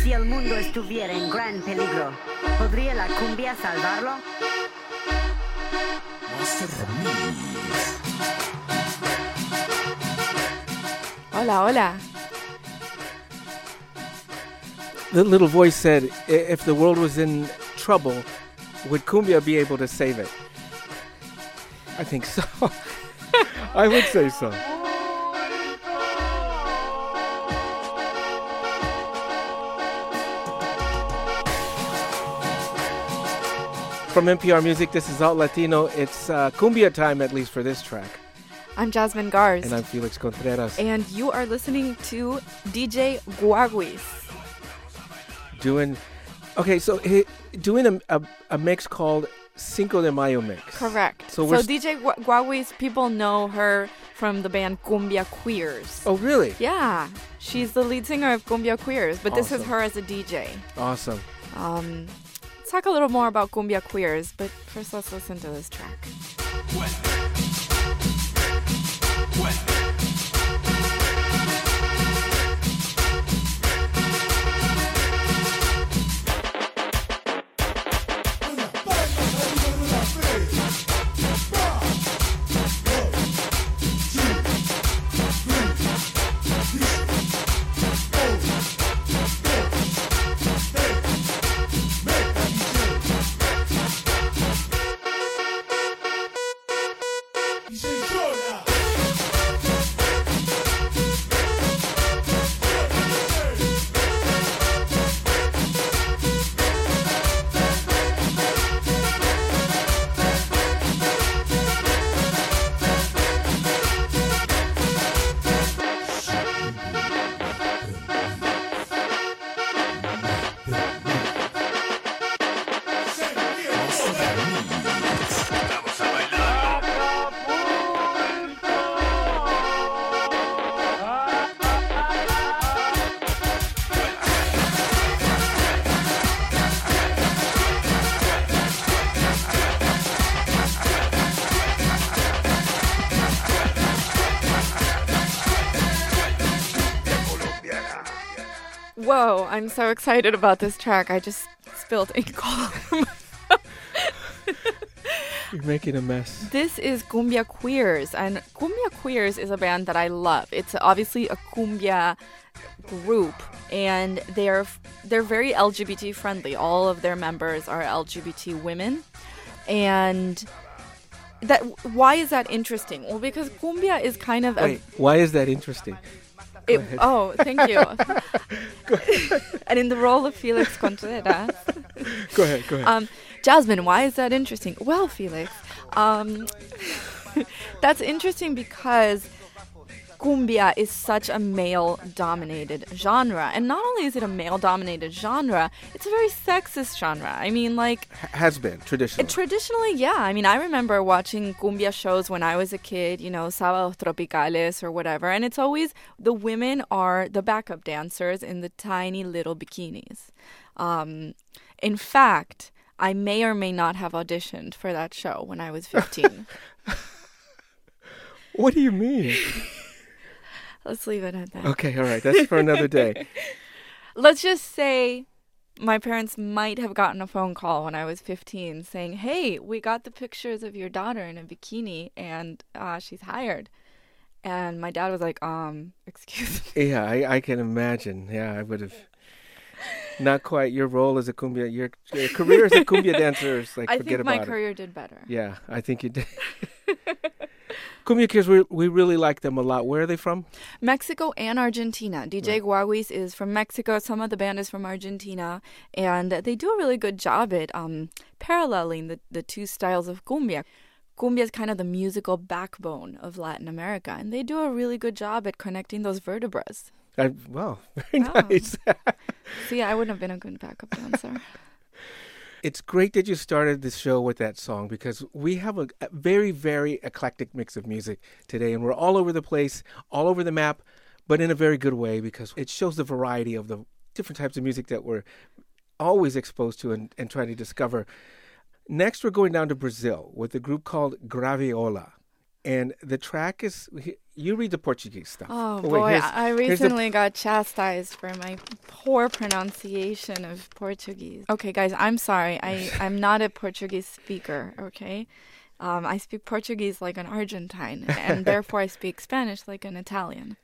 Si el mundo estuviera en gran peligro, ¿podría la cumbia salvarlo? Hola, hola. The little voice said, if the world was in trouble, would cumbia be able to save it? I think so. I would say so. From NPR Music, this is Alt Latino. It's cumbia time, at least for this track. I'm Jasmine Garst. And I'm Felix Contreras. And you are listening to DJ Guaguis. Doing a mix called Cinco de Mayo mix. Correct. So DJ Guaguis, people know her from the band Cumbia Queers. Oh, really? Yeah. She's the lead singer of Cumbia Queers, but This is her as a DJ. Awesome. Let's talk a little more about Cumbia Queers, but first let's listen to this track. Whoa, I'm so excited about this track. I just spilled ink all over You're making a mess. This is Cumbia Queers, and Cumbia Queers is a band that I love. It's obviously a cumbia group, and they're very LGBT friendly. All of their members are LGBT women, and why is that interesting? Well, because cumbia is kind of why is that interesting? Thank you. And in the role of Felix Contreras. Go ahead. Jasmine, why is that interesting? Well, Felix, that's interesting because cumbia is such a male-dominated genre. And not only is it a male-dominated genre, it's a very sexist genre. I mean, has been, traditionally. Traditionally, yeah. I mean, I remember watching cumbia shows when I was a kid, Sábados Tropicales or whatever. And it's always, the women are the backup dancers in the tiny little bikinis. In fact, I may or may not have auditioned for that show when I was 15. What do you mean? Let's leave it at that. Okay, all right. That's for another day. Let's just say my parents might have gotten a phone call when I was 15 saying, hey, we got the pictures of your daughter in a bikini and she's hired. And my dad was like, excuse me. Yeah, I can imagine. Yeah, I would have. Not quite your role as a cumbia, your career as a cumbia dancer is I think my career did better. Yeah, I think you did. Cumbia Queers, we really like them a lot. Where are they from? Mexico and Argentina. DJ Guaguis is from Mexico. Some of the band is from Argentina. And they do a really good job at paralleling the two styles of cumbia. Cumbia is kind of the musical backbone of Latin America. And they do a really good job at connecting those vertebrae. Very nice. See, I wouldn't have been a good backup dancer. It's great that you started this show with that song because we have a very, very eclectic mix of music today, and we're all over the place, all over the map, but in a very good way because it shows the variety of the different types of music that we're always exposed to and trying to discover. Next, we're going down to Brazil with a group called Graviola. And the track is, you read the Portuguese stuff. Oh, Wait, boy. here's- I here's the- recently got chastised for my poor pronunciation of Portuguese. Okay, guys, I'm sorry. I'm not a Portuguese speaker, okay? I speak Portuguese like an Argentine, and therefore I speak Spanish like an Italian.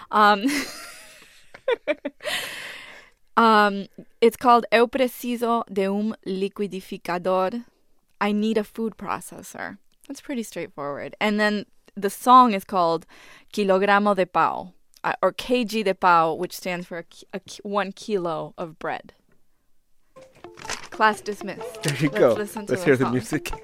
It's called Eu preciso de liquidificador. I need a food processor. That's pretty straightforward. And then the song is called Kilogramo de Pão, or kg de pão, which stands for 1 kilo of bread. Class dismissed. There you Let's go. listen to Let's the hear the song. music.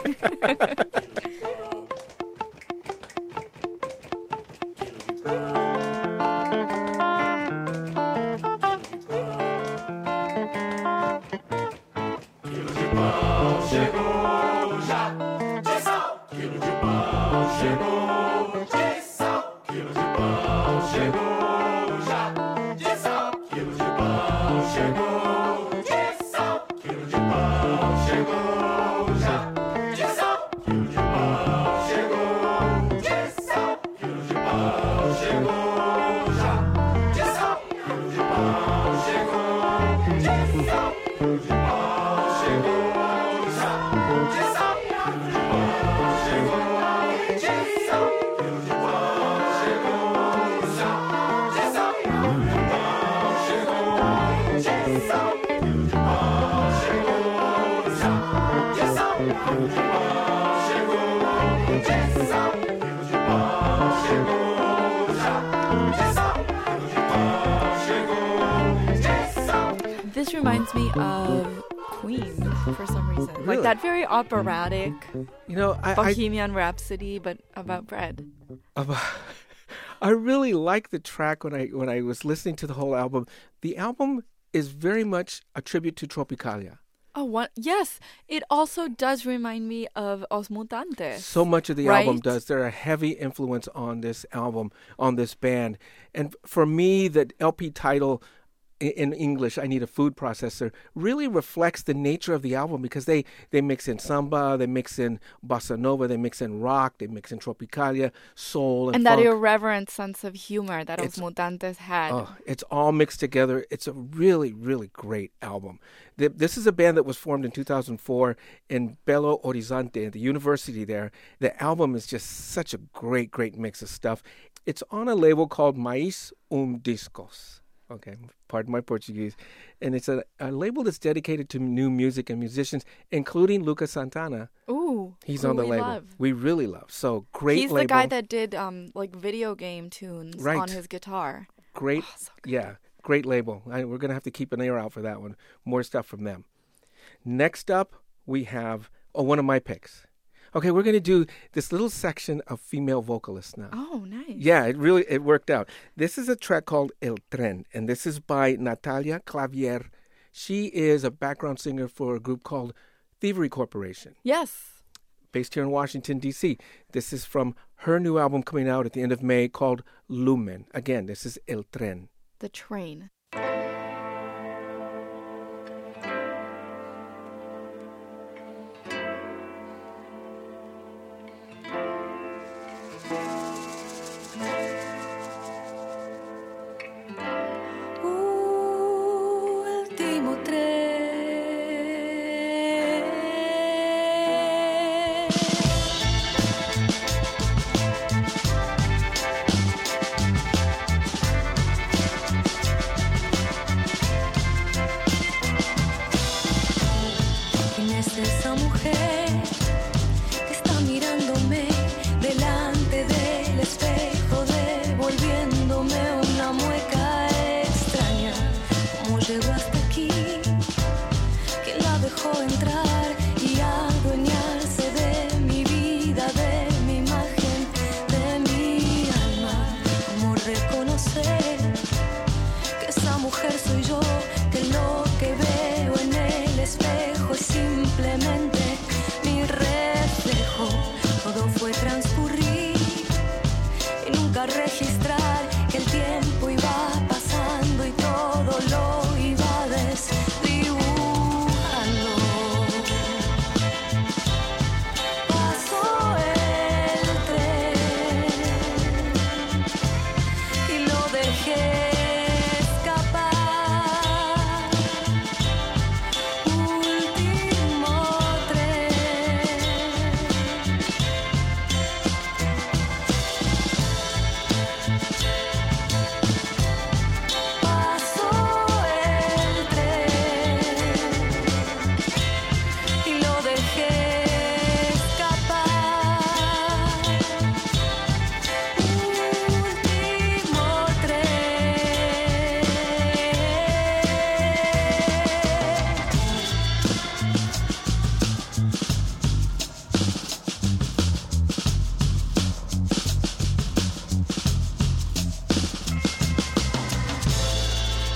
This reminds me of Queen for some reason. Really? Like that very operatic You know, I Bohemian Rhapsody, but about bread. I really like the track when I was listening to the whole album. The album is very much a tribute to Tropicalia. Oh, what? Yes, it also does remind me of Os Mutantes. So much of the Right? album does. There are heavy influence on this album, on this band. And for me, the LP title in English, I Need a Food Processor, really reflects the nature of the album because they mix in samba, they mix in bossa nova, they mix in rock, they mix in tropicalia, soul, and that funk. irreverent sense of humor that Os It's- Mutantes had. Oh, it's all mixed together. It's a really, really great album. This is a band that was formed in 2004 in Belo Horizonte, at the university there. The album is just such a great, great mix of stuff. It's on a label called Mais Discos. Okay, pardon my Portuguese. And it's a label that's dedicated to new music and musicians, including Lucas Santana. Ooh, He's who on the we label. love. We really love. So great He's label. the guy that did like video game tunes Right. on his guitar. Great, Oh, so good. yeah, great label. We're going to have to keep an ear out for that one. More stuff from them. Next up, we have one of my picks. Okay, we're going to do this little section of female vocalists now. Oh, nice. Yeah, it worked out. This is a track called El Tren, and this is by Natalia Clavier. She is a background singer for a group called Thievery Corporation, Yes. based here in Washington, D.C. This is from her new album coming out at the end of May called Lumen. Again, this is El Tren. The Train. Último tren. ¿Quién es esa mujer que está mirándome delante del espejo, devolviéndome una mueca extraña? ¿Cómo llegó hasta aquí? ¿Quién la dejó entrar y adueñarse de mi vida, de mi imagen, de mi alma? ¿Cómo reconocer que esa mujer soy yo? Que lo que veo en el espejo es simplemente mi reflejo. Todo fue transcurrir y nunca registrar que el tiempo iba pasando y todo lo iba desdibujando. Pasó el tren.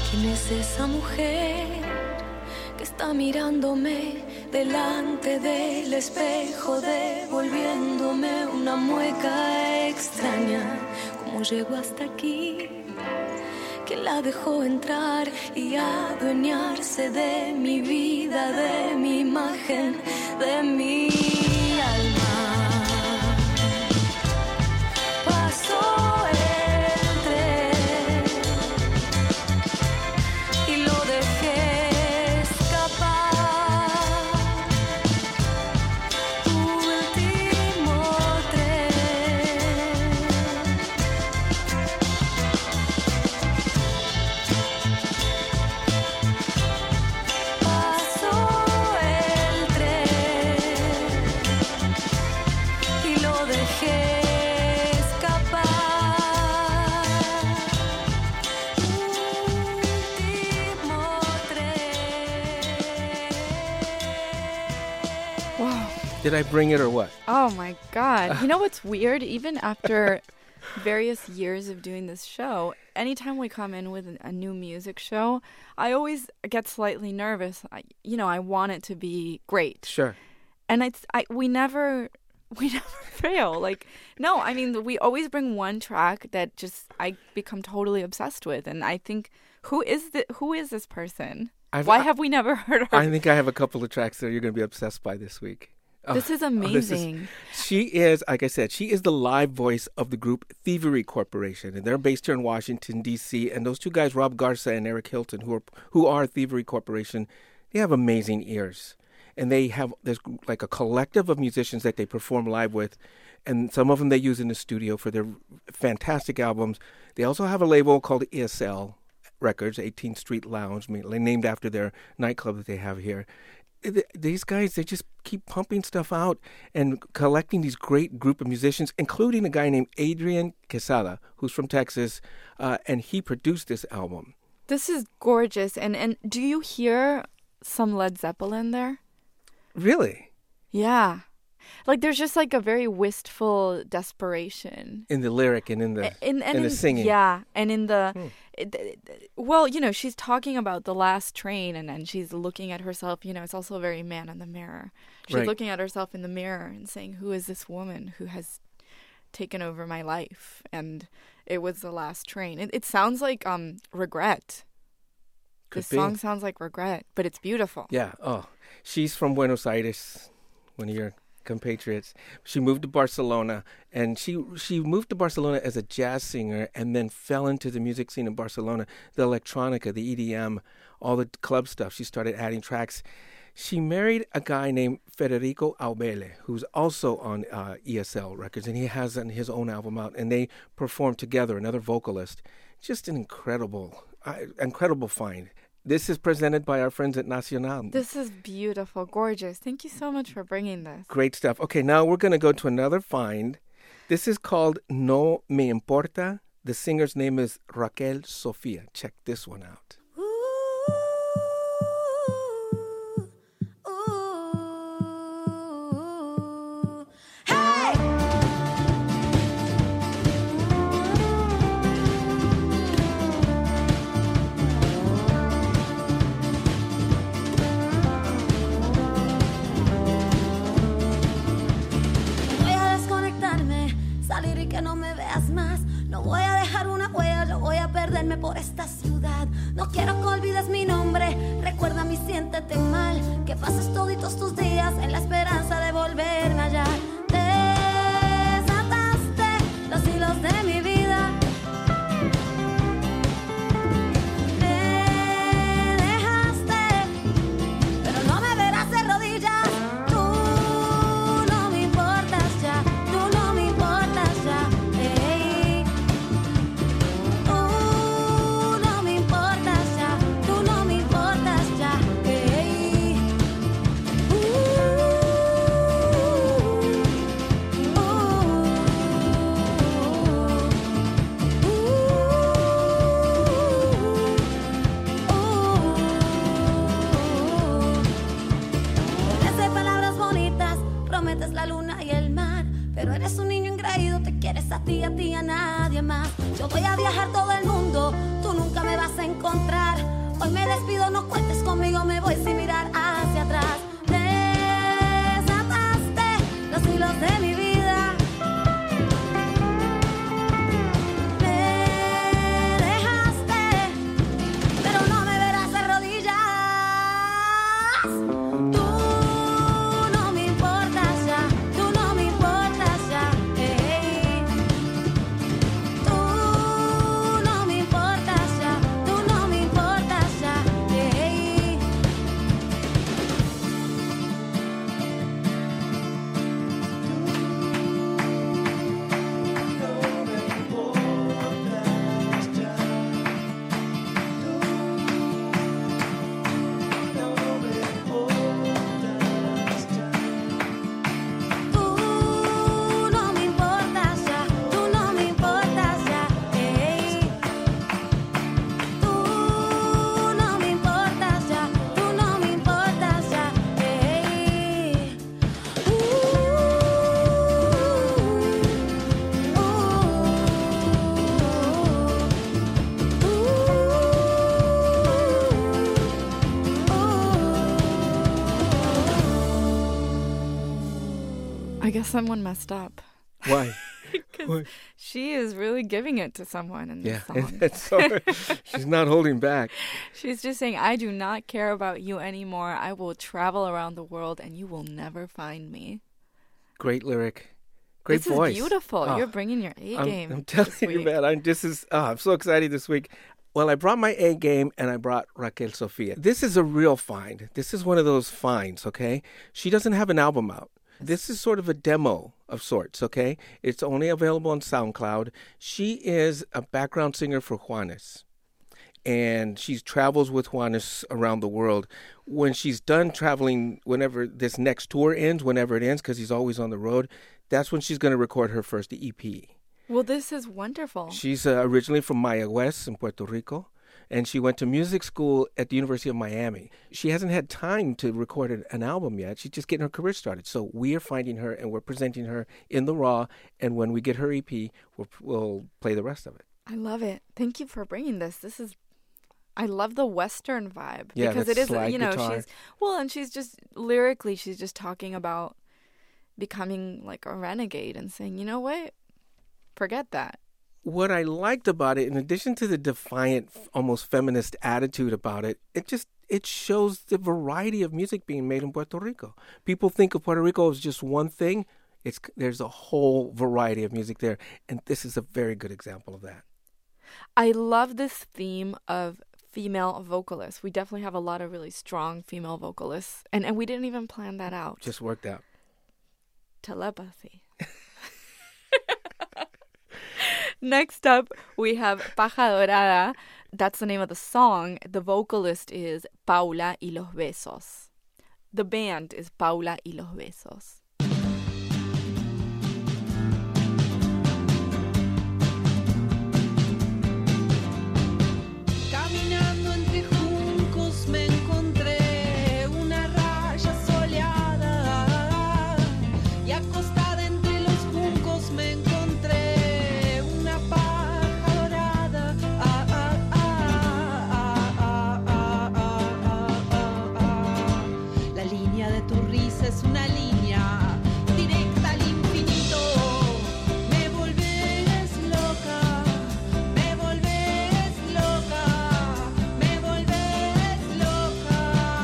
¿Quién es esa mujer que está mirándome delante del espejo, devolviéndome una mueca extraña? ¿Cómo llegó hasta aquí? ¿Quién la dejó entrar y adueñarse de mi vida, de mi imagen, de mi alma? Pasó el tren y lo dejé escapar. Último tren. Pasó el tren y lo dejé escapar. Último tren. Wow. Did I bring it or what? Oh my God. You know what's weird? Even after various years of doing this show, anytime we come in with a new music show, I always get slightly nervous. I want it to be great. Sure. And we never fail. Like, no, I mean, we always bring one track that just I become totally obsessed with. And I think, who is this person? Why have we never heard her? I think I have a couple of tracks that you're going to be obsessed by this week. This is amazing. She is, like I said, she is the live voice of the group Thievery Corporation, and they're based here in Washington, D.C., and those two guys, Rob Garza and Eric Hilton, who are Thievery Corporation, they have amazing ears. And there's like a collective of musicians that they perform live with, and some of them they use in the studio for their fantastic albums. They also have a label called ESL Records, 18th Street Lounge, named after their nightclub that they have here. These guys, they just keep pumping stuff out and collecting these great group of musicians, including a guy named Adrian Quesada, who's from Texas, and he produced this album. This is gorgeous. And do you hear some Led Zeppelin there? Really? Yeah. Like, there's just like a very wistful desperation. In the lyric and in the singing. Yeah. And in the... Well, she's talking about the last train, and then she's looking at herself. It's also very Man in the Mirror. She's Right. looking at herself in the mirror and saying, who is this woman who has taken over my life? And it was the last train. It sounds like regret. This song sounds like regret, but it's beautiful. Yeah. Oh, she's from Buenos Aires, one of your compatriots. She moved to Barcelona, and she moved to Barcelona as a jazz singer and then fell into the music scene in Barcelona, the electronica, the EDM, all the club stuff. She started adding tracks. She married a guy named Federico Aubele, who's also on ESL Records, and he has his own album out, and they performed together, another vocalist. Just an incredible find. This is presented by our friends at Nacional. This is beautiful, gorgeous. Thank you so much for bringing this. Great stuff. Okay, now we're going to go to another find. This is called No Me Importa. The singer's name is Raquel Sofia. Check this one out. Por esta ciudad, no quiero que olvides mi nombre. Recuérdame y siéntete mal, que pases toditos tus días en la esperanza de volverme allá. Desataste los hilos de mi vida. Me dejaste, pero no me verás de rodillas. Tú no me importas ya, tú no me importas ya. Pero eres un niño engreído, te quieres a ti, a nadie más. Yo voy a viajar todo el mundo, tú nunca me vas a encontrar. despido, no cuentes conmigo, me voy sin mirar hacia atrás. Desataste los hilos de mi vida. Me dejaste, pero no me verás de rodillas. Tú no me importas ya, tú no me importas ya. Tú no me importas ya, tú no me importas ya. Tú no me importas ya, tú no me importas ya. Tú no me importas ya, tú no me importas ya. I guess someone messed up. Why? Because she is really giving it to someone in this Yeah, song. it's so, she's not holding back. She's just saying, I do not care about you anymore. I will travel around the world and you will never find me. Great lyric. Great This voice. is beautiful. Oh, You're bringing your A game. I'm telling this you, week. man. I'm so excited this week. Well, I brought my A game and I brought Raquel Sofia. This is a real find. This is one of those finds, okay? She doesn't have an album out. This is sort of a demo of sorts, okay? It's only available on SoundCloud. She is a background singer for Juanes. And she travels with Juanes around the world. When she's done traveling, whenever this next tour ends, whenever it ends, because he's always on the road, that's when she's going to record her first EP. Well, this is wonderful. She's originally from Mayagüez in Puerto Rico, and she went to music school at the University of Miami. She hasn't had time to record an album yet. She's just getting her career started. So we are finding her, and we're presenting her in the raw, and when we get her EP, we'll play the rest of it. I love it. Thank you for bringing this. I love the Western vibe. Yeah, because that it is, slide guitar. she's just, lyrically, she's just talking about becoming like a renegade and saying, you know what? Forget that. What I liked about it, in addition to the defiant, almost feminist attitude about it, it shows the variety of music being made in Puerto Rico. People think of Puerto Rico as just one thing. There's a whole variety of music there, and this is a very good example of that. I love this theme of female vocalists. We definitely have a lot of really strong female vocalists, and we didn't even plan that out. Just worked out. Telepathy. Next up, we have Paja Dorada. That's the name of the song. The vocalist is Paula y los Besos. The band is Paula y los Besos. Caminando entre juncos me encontré una raya soleada y acostada entre los juncos me encontré una paja dorada. La línea de tu risa es una línea directa al infinito. Me volvés loca, me volvés loca, me volvés loca.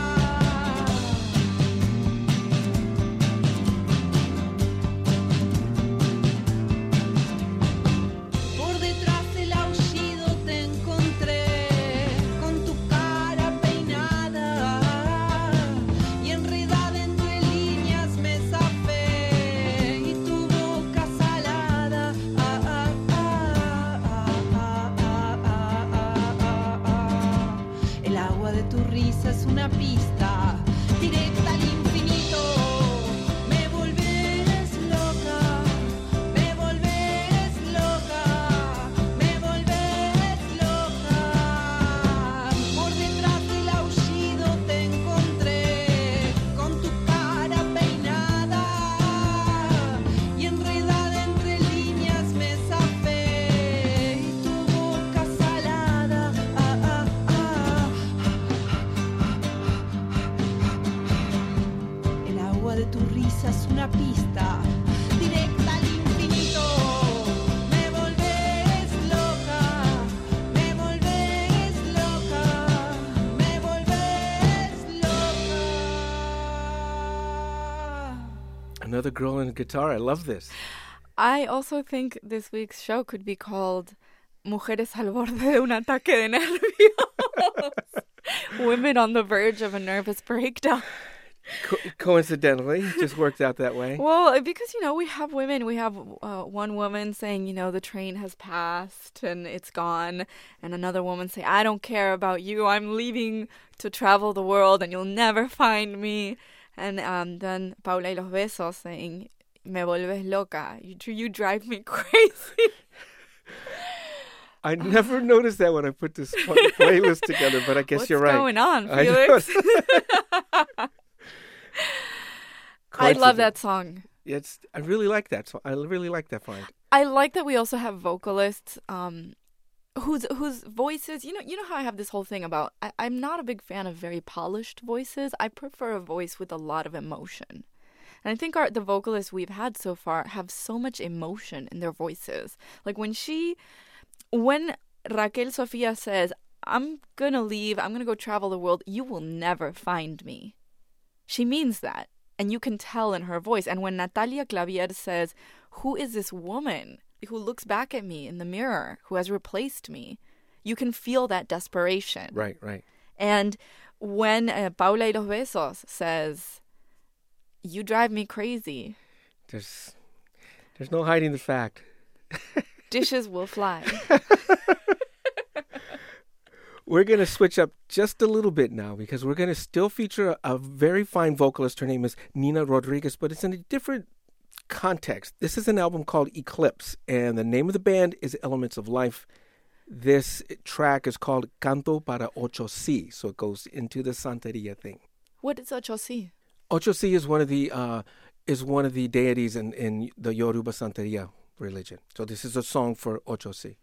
Por detrás del aullido te encontré con tu cara peinada y enredada entre líneas me zafé y tu boca salada. El agua de tu risa es una pista directa al infinito. Me volvés loca, me volvés loca, me volvés loca. Por detrás del aullido te encontré con tu cara peinada y enredada entre líneas me zafé y tu boca salada. sonrisa es una pista directa al infinito. Me volvés loca, me volvés loca, me volvés loca. Another girl and a guitar. I love this. I also think this week's show could be called Mujeres al borde de un ataque de nervios. Women on the verge of a nervous breakdown. Coincidentally, it just worked out that way. Well, because, we have women. We have one woman saying, the train has passed and it's gone. And another woman saying, I don't care about you. I'm leaving to travel the world and you'll never find me. And then Paula y los Besos saying, me volves loca. You drive me crazy. I never noticed that when I put this playlist together, but I guess you're right. What's going on, I know. Felix? I love that song. I really like that song. I really like that find. I like that we also have vocalists whose voices, you know how I have this whole thing about, I'm not a big fan of very polished voices. I prefer a voice with a lot of emotion. And I think the vocalists we've had so far have so much emotion in their voices. Like when Raquel Sofia says, I'm going to leave, I'm going to go travel the world, you will never find me. She means that. And you can tell in her voice. And when Natalia Clavier says, who is this woman who looks back at me in the mirror, who has replaced me? You can feel that desperation. Right. And when Paula y los Besos says, you drive me crazy. There's no hiding the fact. Dishes will fly. We're going to switch up just a little bit now because we're going to still feature a very fine vocalist. Her name is Nina Rodriguez, but it's in a different context. This is an album called Eclipse, and the name of the band is Elements of Life. This track is called Canto para Ocho Si, so it goes into the Santeria thing. What is Ocho Si? Ocho Si is one of the deities in the Yoruba Santeria religion. So this is a song for Ocho Si.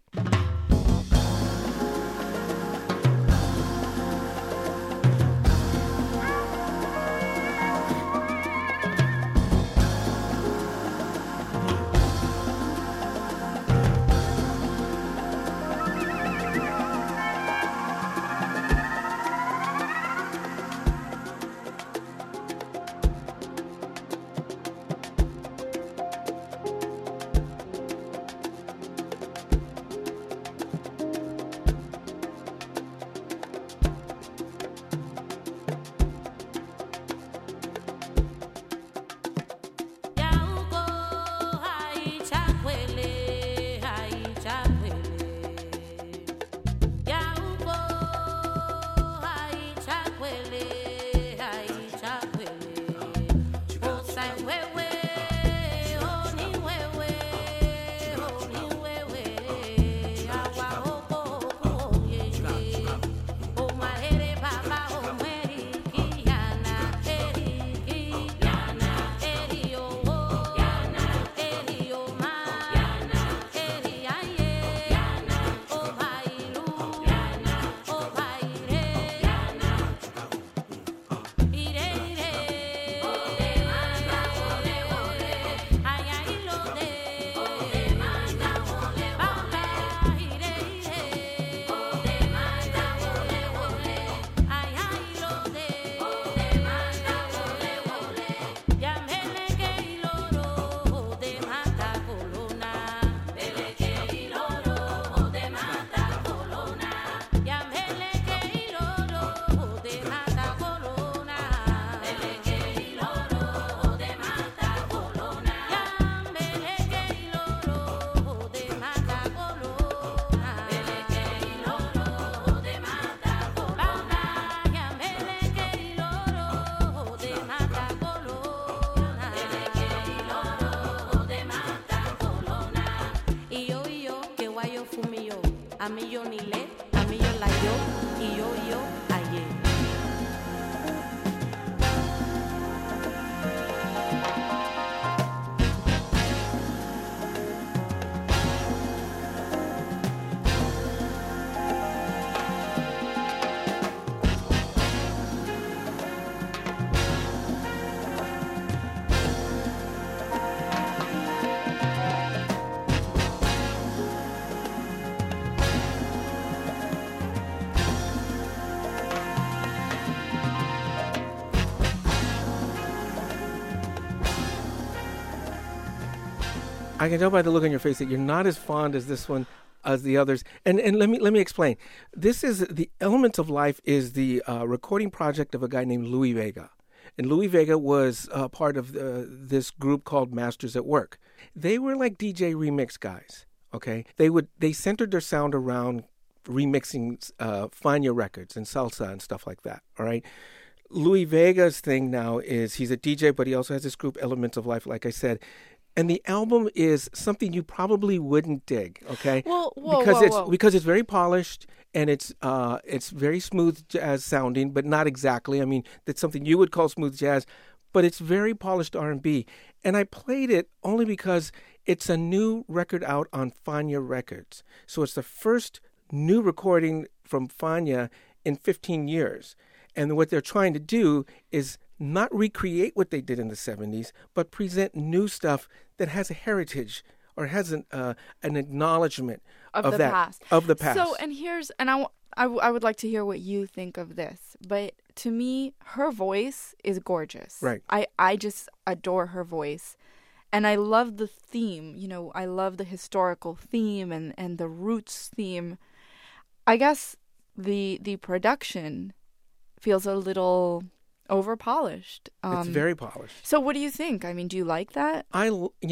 I can tell by the look on your face that you're not as fond as this one as the others. And let me explain. This is the Elements of Life is the recording project of a guy named Louis Vega. And Louis Vega was part of this group called Masters at Work. They were like DJ remix guys. Okay, they centered their sound around remixing Fania records and salsa and stuff like that. All right. Louis Vega's thing now is he's a DJ, but he also has this group Elements of Life, like I said. And the album is something you probably wouldn't dig, okay? Because it's very polished and it's very smooth jazz sounding, but not exactly. I mean, that's something you would call smooth jazz, but it's very polished R&B. And I played it only because it's a new record out on Fania Records. So it's the first new recording from Fania in 15 years. And what they're trying to do is not recreate what they did in the 70s, but present new stuff that has a heritage or has an acknowledgement of the past. So, I would like to hear what you think of this. But to me, her voice is gorgeous. Right. I just adore her voice. And I love the theme. You know, I love the historical theme and the roots theme. I guess the production feels a little over-polished. It's very polished. So what do you think? I mean, do you like that? I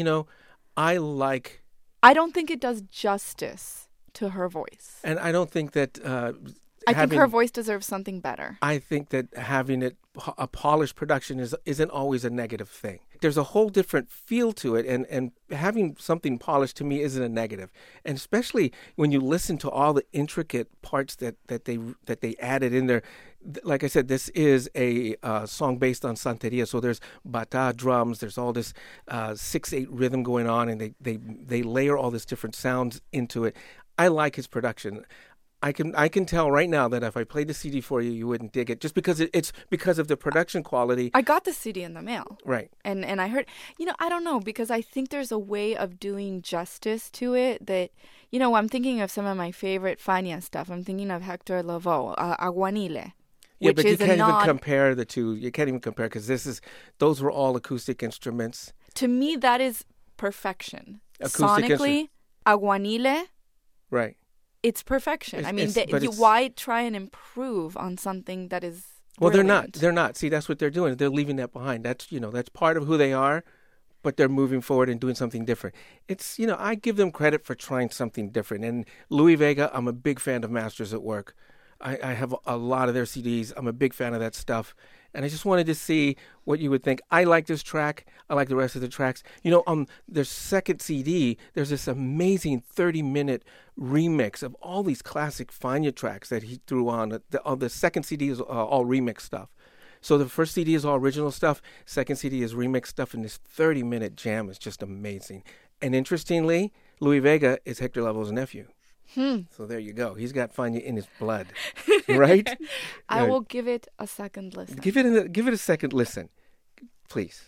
don't think it does justice to her voice. And I don't think that... I think her voice deserves something better. I think that having a polished production isn't always a negative thing. There's a whole different feel to it, and having something polished to me isn't a negative. And especially when you listen to all the intricate parts that they added in there. Like I said, this is a song based on Santeria, so there's bata drums, there's all this 6/8 rhythm going on, and they layer all this different sounds into it. I like his production. I can tell right now that if I played the CD for you, you wouldn't dig it, just because it's because of the production quality. I got the CD in the mail. Right. And I heard, I don't know, because I think there's a way of doing justice to it that, I'm thinking of some of my favorite Fania stuff. I'm thinking of Hector Lavoe, Aguanile. Yeah, but you can't even compare the two. You can't even compare because those were all acoustic instruments. To me, that is perfection. Sonically, Aguanile. Right. It's perfection. Why try and improve on something that is Well, brilliant? They're not. See, that's what they're doing. They're leaving that behind. That's part of who they are, but they're moving forward and doing something different. It's, I give them credit for trying something different. And Louis Vega, I'm a big fan of Masters at Work. I have a lot of their CDs. I'm a big fan of that stuff. And I just wanted to see what you would think. I like this track. I like the rest of the tracks. On their second CD, there's this amazing 30-minute remix of all these classic Fania tracks that he threw on. The second CD is all remix stuff. So the first CD is all original stuff. Second CD is remix stuff. And this 30-minute jam is just amazing. And interestingly, Louis Vega is Hector Lavoe's nephew. So there you go. He's got Fania in his blood, right? I will give it a second listen. Give it a second listen, please.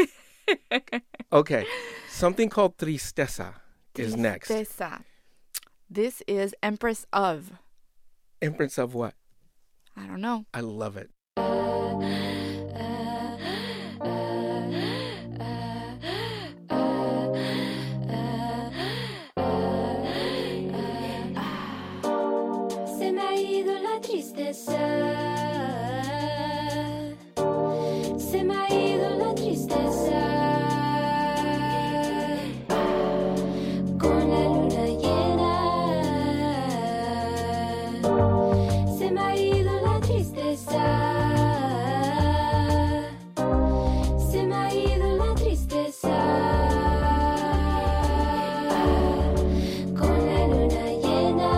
Okay. Something called Tristeza is next. Tristeza. This is Empress of. Empress of what? I don't know. I love it. Se me ha ido la tristeza con la luna llena. Se me ha ido la tristeza. Se me ha ido la tristeza con la luna llena.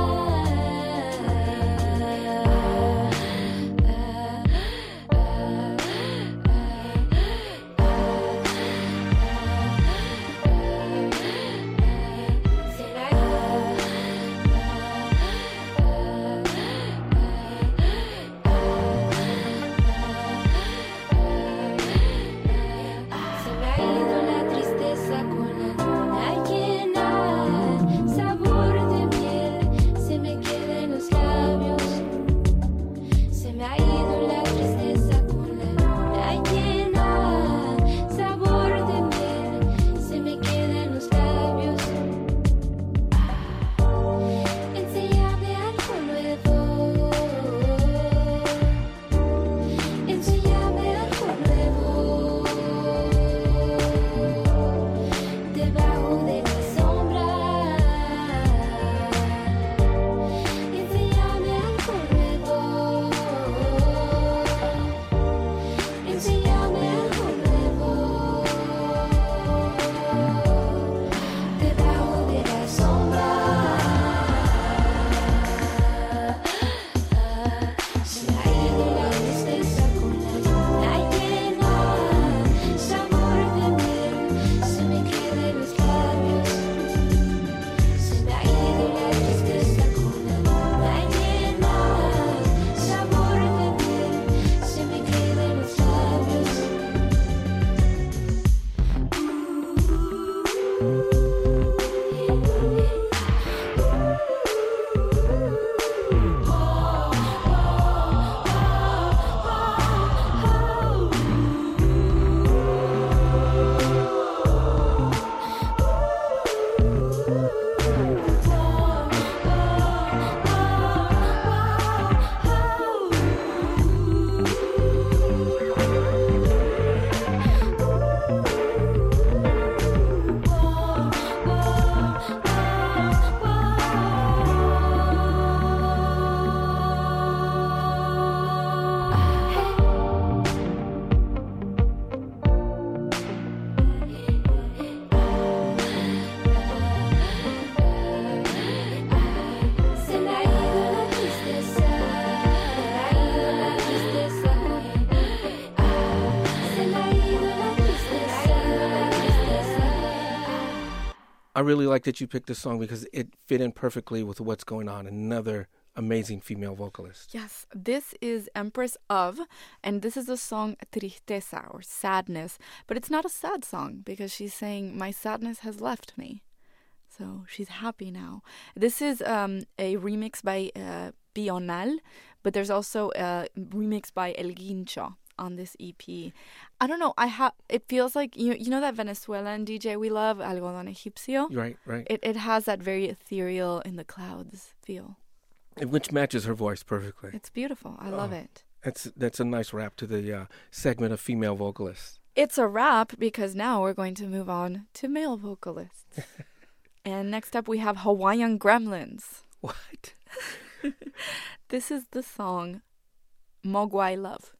really like that you picked this song because it fit in perfectly with what's going on. Another amazing female vocalist. Yes, this is Empress of, and this is the song Tristeza, or sadness. But it's not a sad song because she's saying, my sadness has left me. So she's happy now. This is a remix by Pional, but there's also a remix by El Guincho on this EP. I don't know. It feels like you know that Venezuelan DJ we love, Algodón Egipcio. Right. It has that very ethereal in the clouds feel. Which matches her voice perfectly. It's beautiful. I love it. That's a nice wrap to the segment of female vocalists. It's a wrap because now we're going to move on to male vocalists. And next up we have Hawaiian Gremlins. What? This is the song Mogwai Love.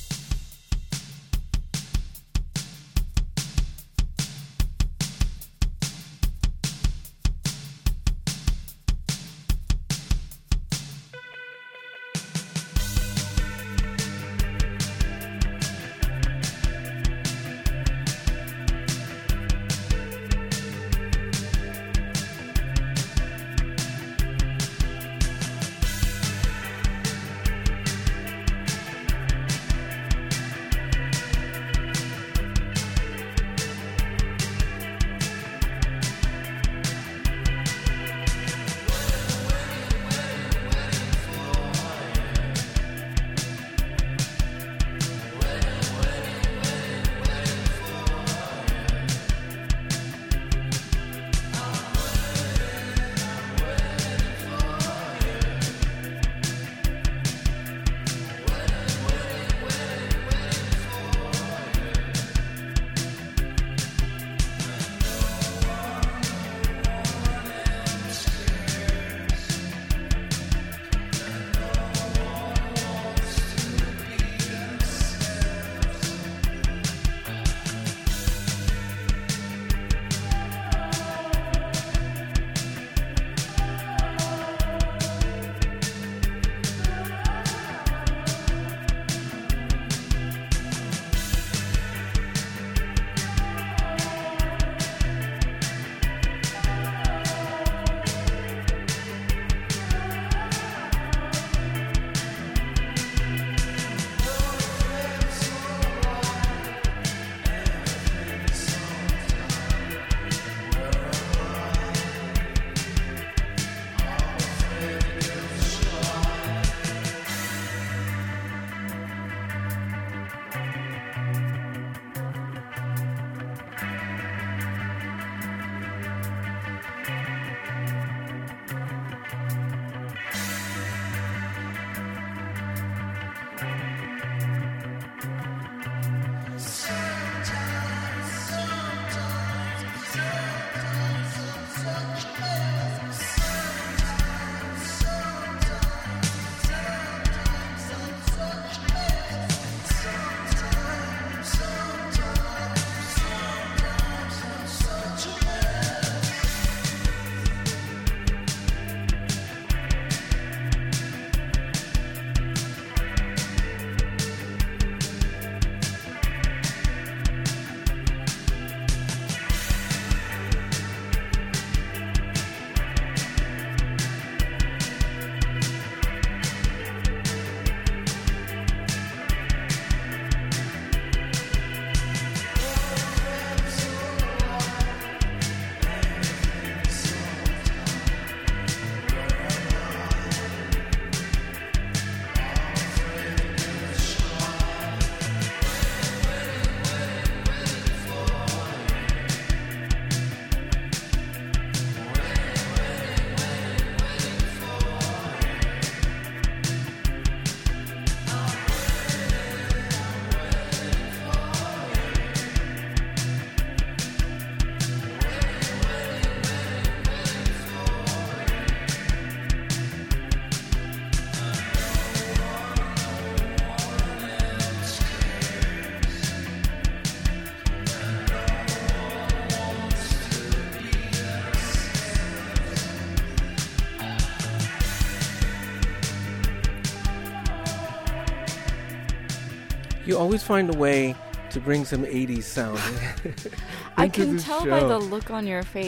You always find a way to bring some 80s sound I into can the tell show. by the look on your face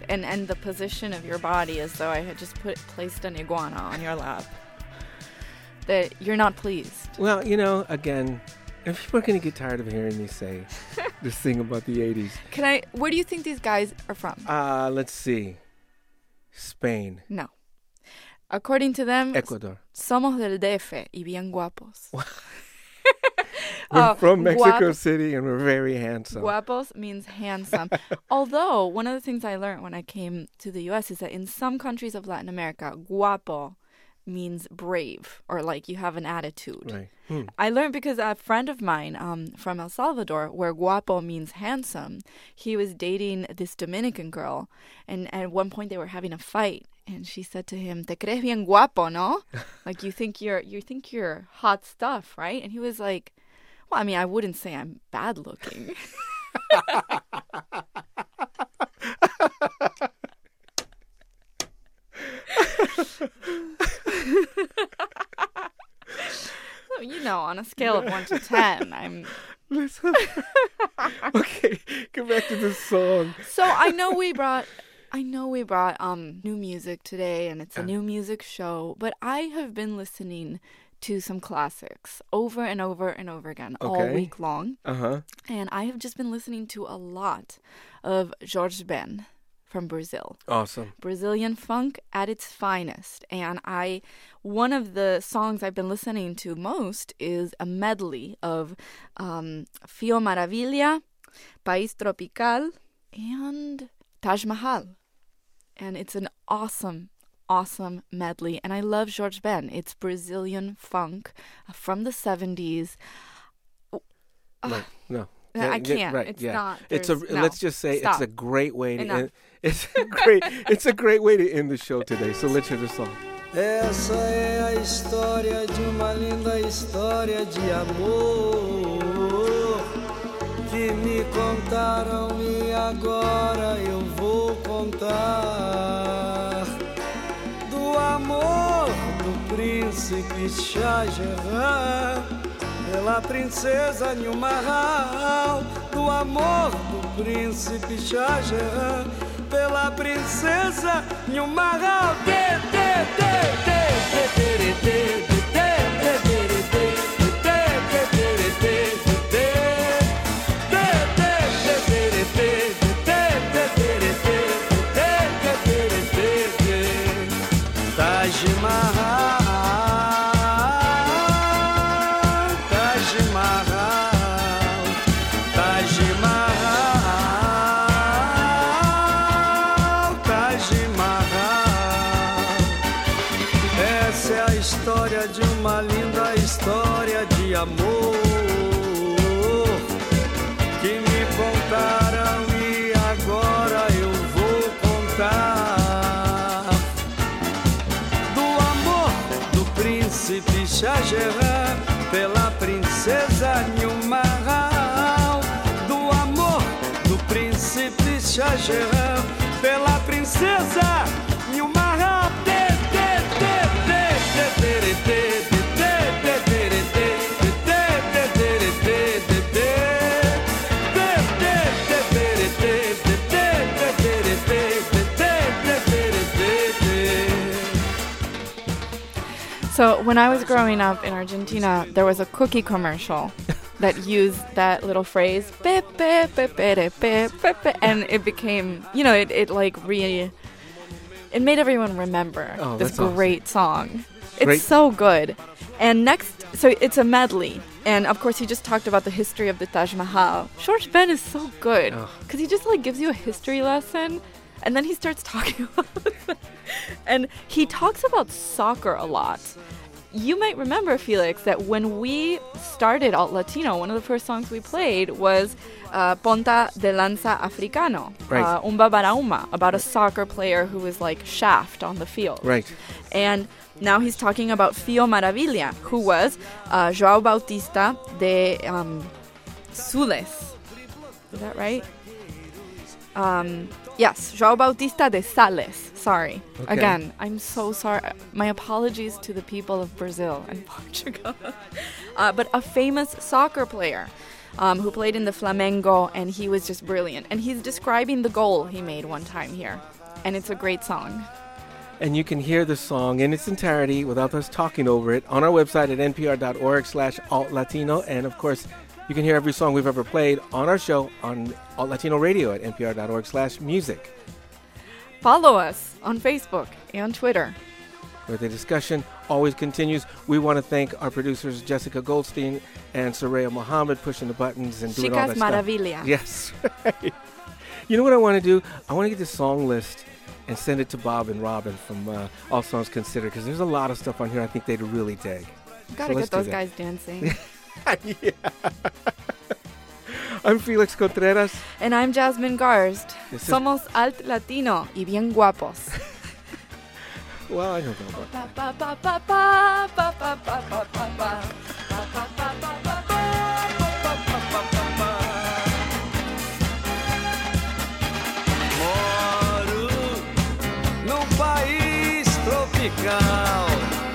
and the position of your body as though I had just placed an iguana on your lap. That you're not pleased. Well, again, if people are going to get tired of hearing me say this thing about the 80s. Where do you think these guys are from? Let's see. Spain. No. According to them, Ecuador. Somos del DF y bien guapos. We're from Mexico City and we're very handsome. Guapos means handsome. Although, one of the things I learned when I came to the U.S. is that in some countries of Latin America, guapo means brave or like you have an attitude. Right. I learned because a friend of mine from El Salvador, where guapo means handsome, he was dating this Dominican girl, and at one point they were having a fight, and she said to him, "Te crees bien guapo, no?" Like you think you're hot stuff, right? And he was like, "Well, I mean, I wouldn't say I'm bad looking." On a scale of 1 to 10, I'm... Okay, get back to this song. So I know we brought new music today, and it's a new music show, but I have been listening to some classics over and over and over again all week long. And I have just been listening to a lot of Jorge Ben from Brazil. Awesome. Brazilian funk at its finest. And one of the songs I've been listening to most is a medley of Fio Maravilha, País Tropical, and Taj Mahal. And it's an awesome medley. And I love Jorge Ben. It's Brazilian funk from the 70s. No. I can't. Right, it's yeah. not. Let's just say Stop. it's a great way to Enough. it's a great way to end the show today. So let's hear the song. Essa é a história de uma linda história de amor que me contaram e agora eu vou contar do amor do príncipe Shah Jahan pela princesa Nilma Mahal, do amor do príncipe Shah Jahan pela princesa Nilma Mahal. Taj Mahal, Taj Mahal, Taj Mahal, Taj Mahal. Essa é a história de uma linda história de amor que me contaram e agora eu vou contar do amor do príncipe Shah Jahan pela princesa Nilma Mahal, do amor do príncipe Shah Jahan pela princesa Nilma Mahal. So when I was growing up in Argentina, there was a cookie commercial that used that little phrase, "Pe, pe, pe, pe, pe, pe, pe," and it became, it made everyone remember this great song. It's so good. And next, so it's a medley. And of course, he just talked about the history of the Taj Mahal. Jorge Ben is so good because he just gives you a history lesson. And then he starts talking about it. And he talks about soccer a lot. You might remember, Felix, that when we started Alt Latino, one of the first songs we played was Ponta de Lanza Africano, Umba Bara Uma, about a soccer player who was like Shaft on the field. Right. And now he's talking about Fio Maravilha, who was João Bautista de Sules. Is that right? Yes, João Bautista de Sales. Sorry. Okay. Again, I'm so sorry. My apologies to the people of Brazil and Portugal. But a famous soccer player who played in the Flamengo, and he was just brilliant. And he's describing the goal he made one time here. and it's a great song. And you can hear the song in its entirety without us talking over it on our website at npr.org/altlatino. And of course, you can hear every song we've ever played on our show on Alt Latino Radio at npr.org/music. Follow us on Facebook and Twitter. Where the discussion always continues. We want to thank our producers, Jessica Goldstein and Soraya Mohammed, pushing the buttons and doing all that Chicas stuff. Maravilla. Yes, right. You know what I want to do? I want to get the song list and send it to Bob and Robin from All Songs Considered, because there's a lot of stuff on here I think they'd really dig. Gotta let's get those do that. guys dancing. Yeah. I'm Felix Contreras. And I'm Jasmine Garst. This is- Somos Alt Latino y bien guapos. Well, I don't know about that. Pa, pa, pa, pa, pa, pa, pa, pa, pa, pa, pa, pa, pa, pa, pa, pa, pa, pa. Moro num país tropical,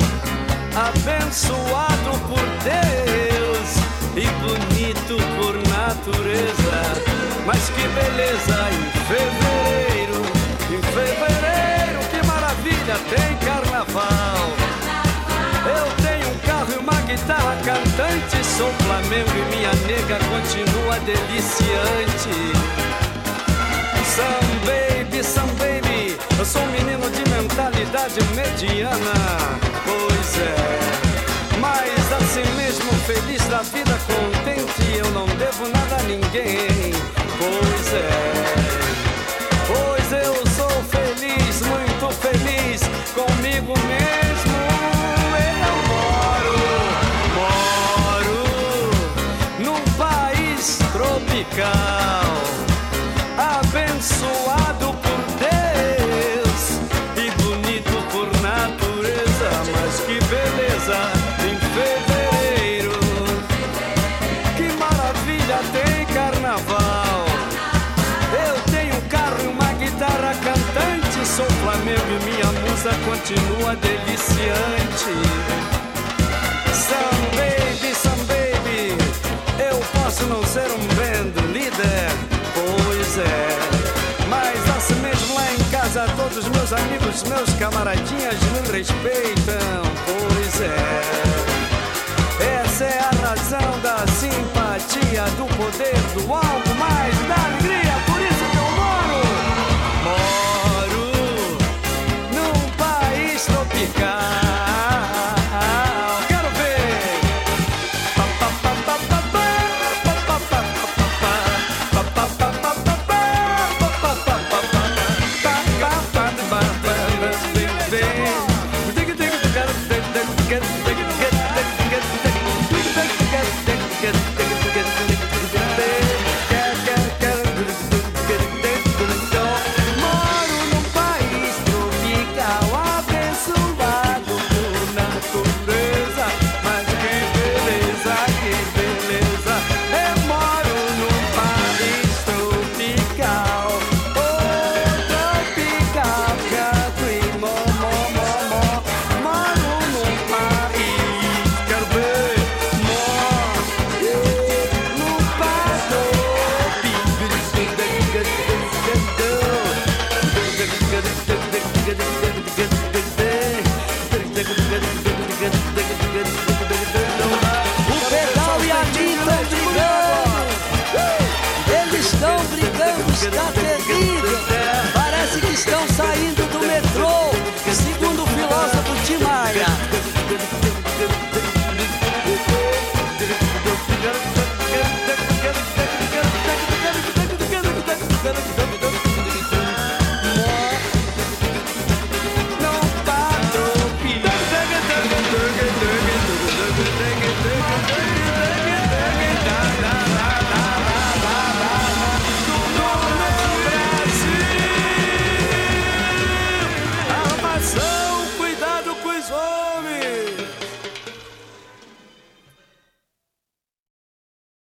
abençoado por Deus e bonito por natureza. Mas que beleza em fevereiro, que maravilha, tem carnaval. Eu tenho um carro e uma guitarra cantante, sou Flamengo e minha nega continua deliciante. Some baby, eu sou um menino de mentalidade mediana, pois é. Mas assim mesmo, feliz da vida, contente, eu não devo nada a ninguém, pois é. Pois eu sou feliz, muito feliz, comigo mesmo. Eu moro num país tropical, abençoado por Deus e bonito por natureza. Mas que beleza em fevereiro, que maravilha, tem carnaval. Eu tenho um carro e uma guitarra cantante, sou Flamengo e minha musa continua deliciante. Some baby, eu posso não ser um band leader, pois é, mas assim mesmo lá em casa todos meus amigos, meus camaradinhas me respeitam, pois é. Essa é a razão da simpatia, do poder, do algo mais, da alegria.